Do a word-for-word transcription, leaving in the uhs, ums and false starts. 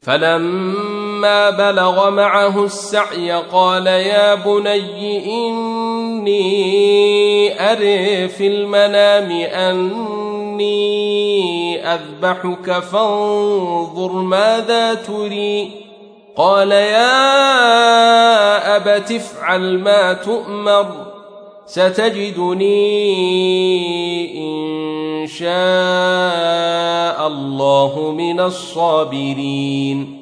فلما بلغ معه السعي قال يا بني إني أرى في المنام أني أذبحك فانظر ماذا تري قال يا أبت افعل ما تؤمر ستجدني إن شاء الله من الصابرين